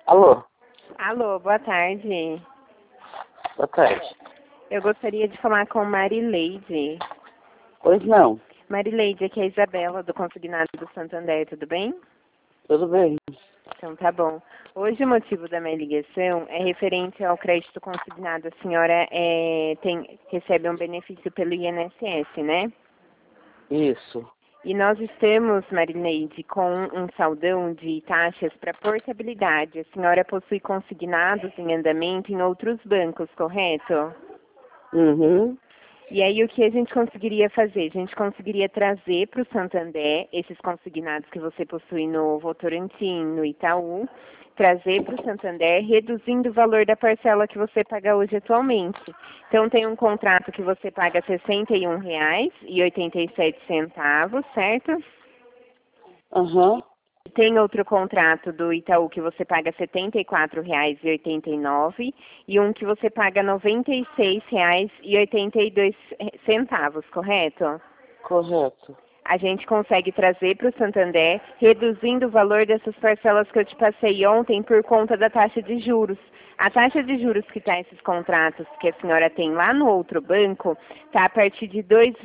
Alô, Alô, boa tarde. boa tarde. Eu gostaria de falar com Marileide. Pois não, Marileide, aqui é a Isabela, do Consignado do Santander, tudo bem? tudo bem. Então tá bom. Hoje o motivo da minha ligação é referente ao crédito consignado. A senhora recebe um benefício pelo INSS, né? Isso. E nós estamos, Marileide, com um saldão de taxas para portabilidade. A senhora possui consignados em andamento em outros bancos, correto? Uhum. E aí o que a gente conseguiria fazer? A gente conseguiria trazer para o Santander esses consignados que você possui no Votorantim, no Itaú, trazer para o Santander, reduzindo o valor da parcela que você paga hoje atualmente. Então tem um contrato que você paga R$ 61,87, certo? Aham. Tem outro contrato do Itaú que você paga R$ 74,89 e um que você paga R$ 96,82, correto? Correto. A gente consegue trazer para o Santander, reduzindo o valor dessas parcelas que eu te passei ontem por conta da taxa de juros. A taxa de juros que está esses contratos que a senhora tem lá no outro banco está a partir de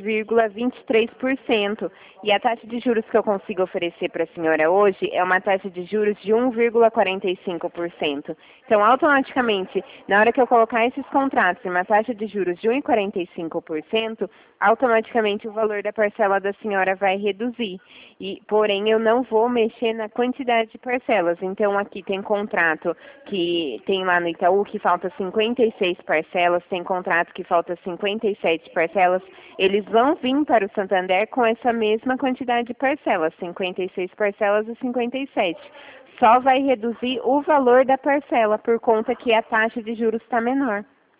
2,23%. E a taxa de juros que eu consigo oferecer para a senhora hoje é uma taxa de juros de 1,45%. Então, automaticamente, na hora que eu colocar esses contratos em uma taxa de juros de 1,45%, automaticamente o valor da parcela da senhora vai reduzir. Porém, eu não vou mexer na quantidade de parcelas. Então, aqui tem contrato que tem lá no Itaú que falta 56 parcelas, tem contrato que falta 57 parcelas. Eles vão vir para o Santander com essa mesma quantidade de parcelas, 56 parcelas e 57. Só vai reduzir o valor da parcela por conta que a taxa de juros está menor.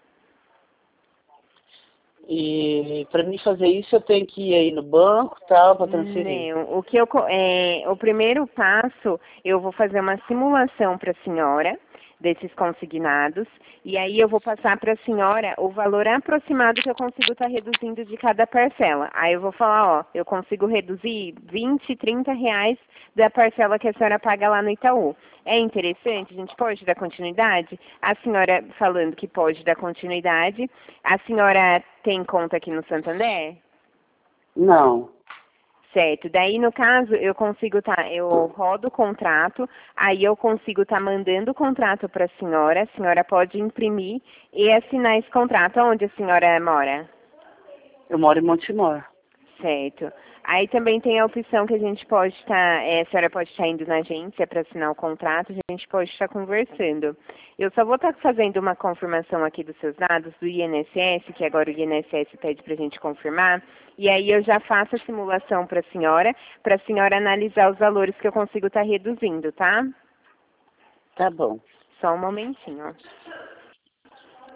E para mim fazer isso eu tenho que ir aí no banco, tal, para transferir. Não, o primeiro passo, eu vou fazer uma simulação para a senhora desses consignados e aí eu vou passar para a senhora o valor aproximado que eu consigo estar reduzindo de cada parcela. Aí eu vou falar, ó, eu consigo reduzir 20, 30 reais da parcela que a senhora paga lá no Itaú. É interessante, a gente pode dar continuidade? A senhora falando que pode dar continuidade, a senhora tem conta aqui no Santander? Não. Certo. Daí, no caso, eu rodo o contrato, aí eu consigo estar mandando o contrato para a senhora pode imprimir e assinar esse contrato. Onde a senhora mora? Eu moro em Montemor. Certo. Aí também tem a opção que a gente pode estar, a senhora pode estar indo na agência para assinar o contrato, a gente pode estar conversando. Eu só vou estar fazendo uma confirmação aqui dos seus dados do INSS, que agora o INSS pede para a gente confirmar, e aí eu já faço a simulação para a senhora analisar os valores que eu consigo estar reduzindo, tá? Tá bom. Só um momentinho, ó.